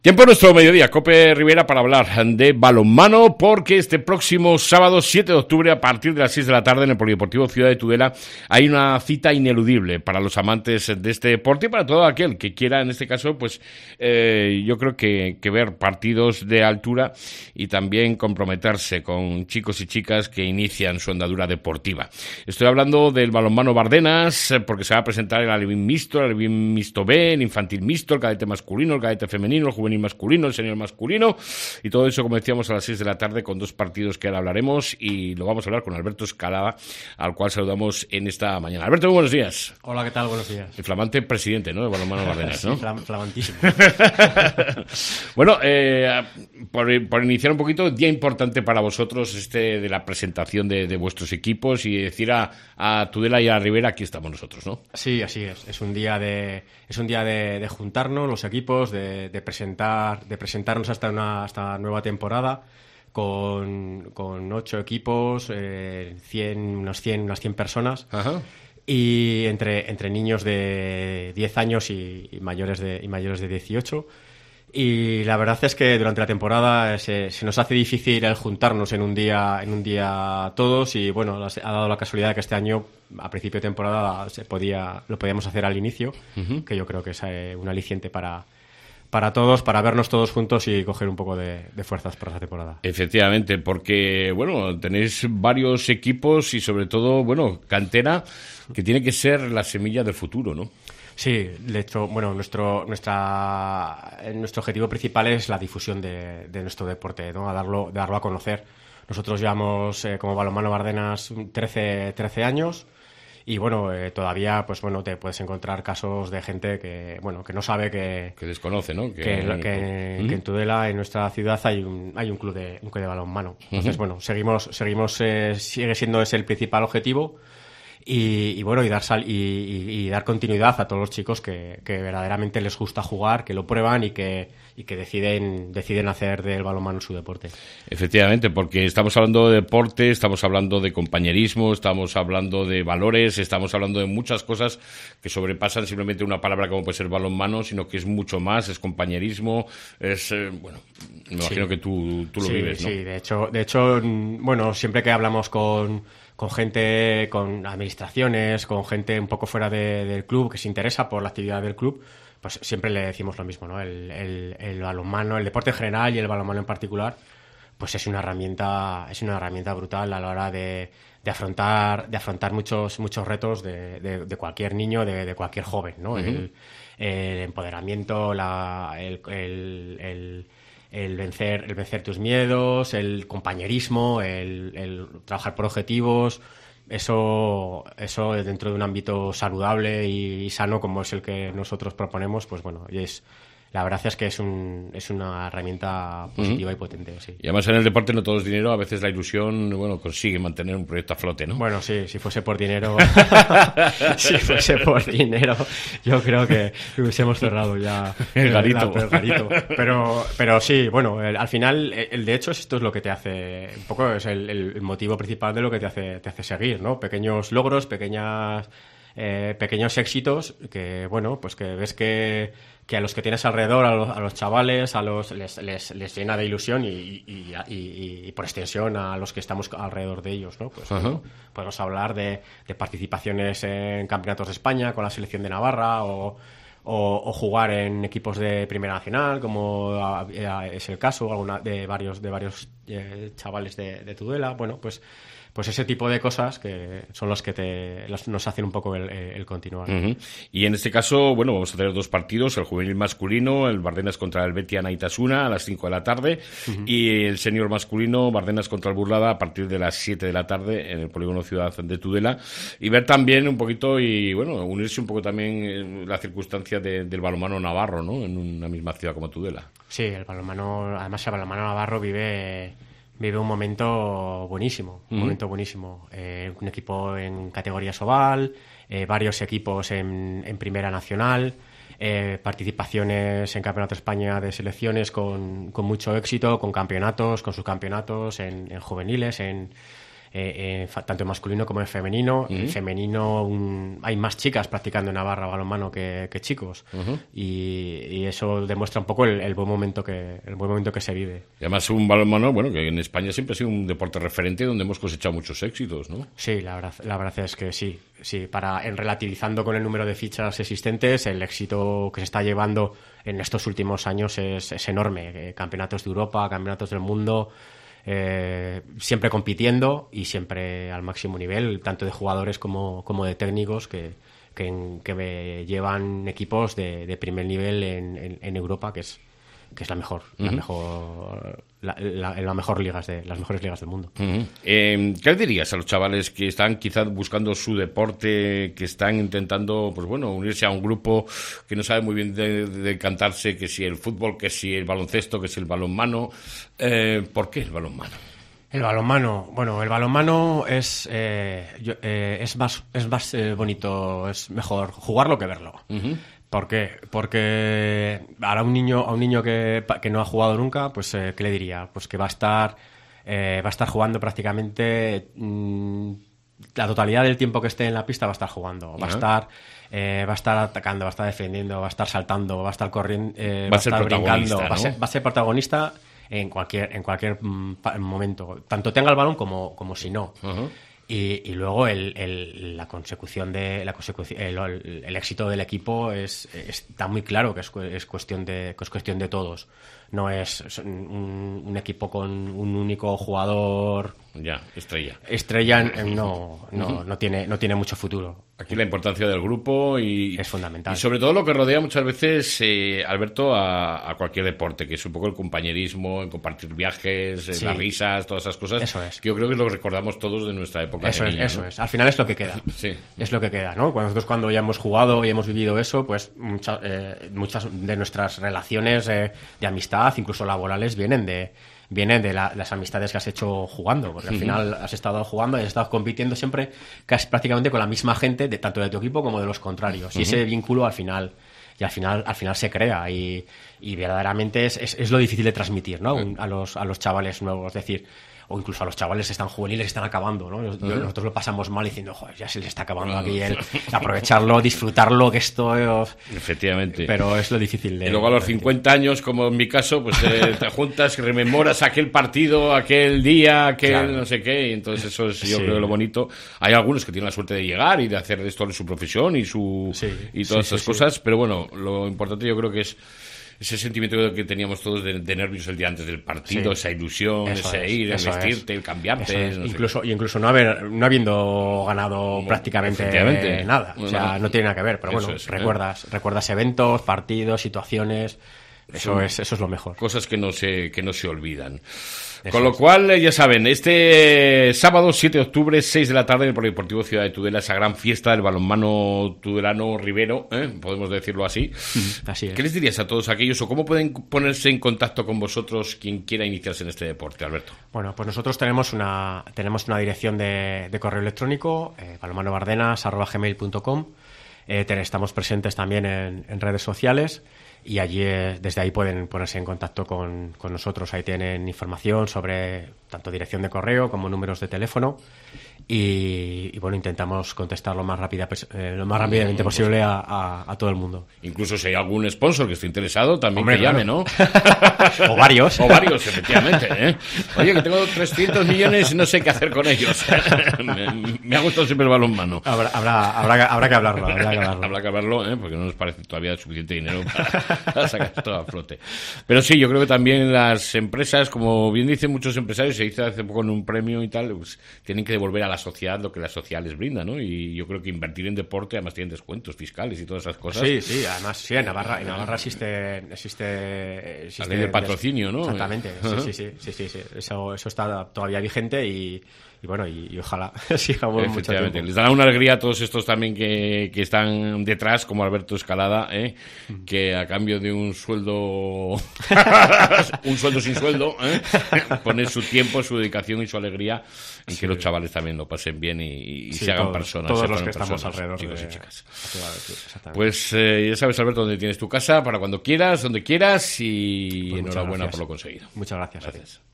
Tiempo nuestro mediodía, Cope Rivera, para hablar de balonmano, porque este próximo sábado 7 de octubre, a partir de las 6 de la tarde, en el Polideportivo Ciudad de Tudela, hay una cita ineludible para los amantes de este deporte y para todo aquel que quiera, en este caso, pues yo creo que ver partidos de altura y también comprometerse con chicos y chicas que inician su andadura deportiva. Estoy hablando del balonmano Bardenas, porque se va a presentar el alevín mixto, el alevín mixto B, el infantil mixto, el cadete masculino, el cadete femenino, el juvenil masculino, el senior masculino, y todo eso, como decíamos, a las 6 de la tarde, con dos partidos que ahora hablaremos, y lo vamos a hablar con Alberto Escalada, al cual saludamos en esta mañana. Alberto, muy buenos días. Hola, ¿qué tal? Buenos días. El flamante presidente, ¿no?, de balonmano Bardenas, ¿no? Sí, flamantísimo. Bueno, por iniciar un poquito, día importante para vosotros de la presentación de vuestros equipos, y decir a Tudela y a Rivera, aquí estamos nosotros, ¿no? Sí, así es. Es un día de juntarnos los equipos, de presentarnos hasta una nueva temporada con 8 equipos, unas 100 personas. Ajá. Y entre niños de 10 años y mayores de 18. Y la verdad es que durante la temporada se nos hace difícil el juntarnos en un día todos, y bueno, ha dado la casualidad de que este año, a principio de temporada, lo podíamos hacer al inicio, que yo creo que es un aliciente para todos, para vernos todos juntos y coger un poco de fuerzas para esa temporada. Efectivamente, porque bueno, tenéis varios equipos y sobre todo, bueno, cantera, que tiene que ser la semilla del futuro, ¿no? Sí, de hecho, bueno, nuestro objetivo principal es la difusión de nuestro deporte, ¿no? Darlo a conocer. Nosotros llevamos como balonmano Bardenas 13 años. Y bueno, todavía, pues bueno, te puedes encontrar casos de gente que no sabe que desconoce, ¿no? Que en Tudela, en nuestra ciudad, hay un club de balonmano. Entonces, bueno, sigue siendo ese el principal objetivo. Y bueno, y dar continuidad a todos los chicos que verdaderamente les gusta jugar, que lo prueban y que deciden hacer del balonmano su deporte. Efectivamente, porque estamos hablando de deporte, estamos hablando de compañerismo, estamos hablando de valores, estamos hablando de muchas cosas que sobrepasan simplemente una palabra como puede ser balonmano, sino que es mucho más, es compañerismo, es bueno, me imagino que tú lo vives, ¿no? Sí, de hecho, bueno, siempre que hablamos con gente, con administraciones, con gente un poco fuera del club que se interesa por la actividad del club, pues siempre le decimos lo mismo, ¿no? El balonmano, el deporte en general y el balonmano en particular, pues es una herramienta brutal a la hora de afrontar muchos retos de cualquier niño, de cualquier joven, ¿no? Uh-huh. El empoderamiento, el vencer tus miedos, el compañerismo, el trabajar por objetivos, eso dentro de un ámbito saludable y sano como es el que nosotros proponemos, pues bueno, la verdad es que es una herramienta positiva y potente, sí. Y además en el deporte no todo es dinero, a veces la ilusión, bueno, consigue mantener un proyecto a flote, ¿no? Bueno, sí, si fuese por dinero, yo creo que hubiésemos cerrado ya el garito. Pero sí, bueno, al final, de hecho, esto es lo que te hace, un poco es el motivo principal de lo que te hace seguir, ¿no? Pequeños logros, pequeños éxitos que, bueno, pues que ves que a los que tienes alrededor, a los chavales, les llena de ilusión y por extensión a los que estamos alrededor de ellos, ¿no? Pues bueno, podemos hablar de participaciones en campeonatos de España con la selección de Navarra o jugar en equipos de Primera Nacional, como es el caso de varios chavales de Tudela. Bueno, pues ese tipo de cosas que son los que nos hacen un poco el continuar. Uh-huh. Y en este caso, bueno, vamos a tener dos partidos, el juvenil masculino, el Bardenas contra el Betia Naitasuna a las 5 de la tarde, uh-huh, y el senior masculino, Bardenas contra el Burlada, a partir de las 7 de la tarde en el Polígono Ciudad de Tudela, y ver también un poquito y, bueno, unirse un poco también en la circunstancia del balonmano navarro, ¿no?, en una misma ciudad como Tudela. Sí, el balonmano navarro vive un momento buenísimo, un equipo en categoría Sobal, varios equipos en Primera Nacional, participaciones en Campeonato de España de selecciones con mucho éxito, con sus campeonatos en juveniles, en tanto en masculino como en femenino. En femenino hay más chicas practicando en Navarra balonmano que chicos, y eso demuestra un poco el buen momento que se vive. Y además un balonmano, bueno, que en España siempre ha sido un deporte referente donde hemos cosechado muchos éxitos, ¿no? Sí, la verdad es que sí. En relativizando con el número de fichas existentes, el éxito que se está llevando en estos últimos años es enorme. Campeonatos de Europa, campeonatos del mundo, siempre compitiendo y siempre al máximo nivel, tanto de jugadores como de técnicos que llevan equipos de primer nivel en Europa, que es la mejor, las mejores ligas del mundo. ¿Qué le dirías a los chavales que están quizás buscando su deporte, que están intentando, pues bueno, unirse a un grupo que no sabe muy bien de cantarse, que si el fútbol, que si el baloncesto, que si el balonmano? ¿Por qué el balonmano? El balonmano es más bonito, es mejor jugarlo que verlo. ¿Por qué? Porque ahora a un niño que no ha jugado nunca, pues ¿qué le diría? Pues que va a estar jugando prácticamente la totalidad del tiempo que esté en la pista, va a estar jugando, va a estar atacando, va a estar defendiendo, va a estar saltando, va a estar corriendo, va a estar brincando, ¿no? va a ser protagonista en cualquier momento, tanto tenga el balón como si no. Y luego el éxito del equipo está muy claro que es cuestión de todos. No es un equipo con un único jugador estrella no tiene mucho futuro. Aquí la importancia del grupo es fundamental. Y sobre todo lo que rodea muchas veces, Alberto, a cualquier deporte, que es un poco el compañerismo, el compartir viajes, las risas, todas esas cosas. Eso es. Que yo creo que lo recordamos todos de nuestra época. Eso es. Al final es lo que queda. Sí. Es lo que queda, ¿no? Cuando ya hemos jugado y hemos vivido eso, pues muchas de nuestras relaciones de amistad, incluso laborales, vienen de las amistades que has hecho jugando, porque al final has estado jugando y has estado compitiendo siempre casi prácticamente con la misma gente, tanto de tu equipo como de los contrarios, y ese vínculo al final se crea, y verdaderamente es lo difícil de transmitir, ¿no? A los chavales nuevos, es decir, o incluso a los chavales que están juveniles, que están acabando, ¿no? Nosotros lo pasamos mal diciendo, joder, ya se les está acabando aquí aprovecharlo, disfrutarlo, que esto... Efectivamente. Pero es lo difícil. Y luego a los 50 años, como en mi caso, pues te juntas y rememoras aquel partido, aquel día, no sé qué, y entonces eso es, yo creo, lo bonito. Hay algunos que tienen la suerte de llegar y de hacer esto su profesión y todas esas cosas, pero bueno, lo importante yo creo que es ese sentimiento que teníamos todos de nervios el día antes del partido, esa ilusión, el vestirte, el cambiarte. Incluso no habiendo ganado prácticamente nada. O sea, no tiene nada que ver, pero bueno, recuerdas eventos, partidos, situaciones. Eso es lo mejor. Cosas que no se olvidan. Con lo cual, ya saben, este sábado 7 de octubre, 6 de la tarde, en el Polideportivo Ciudad de Tudela, esa gran fiesta del balonmano tudelano ribero, podemos decirlo así. Así es. ¿Qué les dirías a todos aquellos, o cómo pueden ponerse en contacto con vosotros quien quiera iniciarse en este deporte, Alberto? Bueno, pues nosotros tenemos una dirección de correo electrónico, balonmanobardenas@gmail.com. Estamos presentes también en redes sociales, y allí desde ahí pueden ponerse en contacto con nosotros. Ahí tienen información sobre tanto dirección de correo como números de teléfono, y bueno, intentamos contestar lo más rápidamente posible a todo el mundo. Incluso si hay algún sponsor que esté interesado, también que llame, ¿no? O varios, efectivamente, Oye, que tengo 300 millones y no sé qué hacer con ellos. Me ha gustado siempre el balonmano. Habrá que hablarlo. Habrá que hablarlo, porque no nos parece todavía suficiente dinero para sacar todo a flote. Pero sí, yo creo que también las empresas, como bien dicen muchos empresarios, se dice hace poco en un premio y tal, pues tienen que devolver a la sociedad lo que la sociedad les brinda, ¿no? Y yo creo que invertir en deporte, además tienen descuentos fiscales y todas esas cosas. Sí, además sí, en Navarra existe la ley del patrocinio, ¿no? Exactamente, sí. Eso está todavía vigente, y bueno, y ojalá sigamos mucho tiempo. Les dará una alegría a todos estos también que están detrás, como Alberto Escalada, que a cambio de un sueldo sin sueldo, pone su tiempo, su dedicación y su alegría en que los chavales también lo pasen bien y se hagan personas. Todos los que estamos alrededor, chicos y chicas. Pues ya sabes, Alberto, dónde tienes tu casa para cuando quieras, donde quieras, y pues enhorabuena por lo conseguido. Muchas gracias.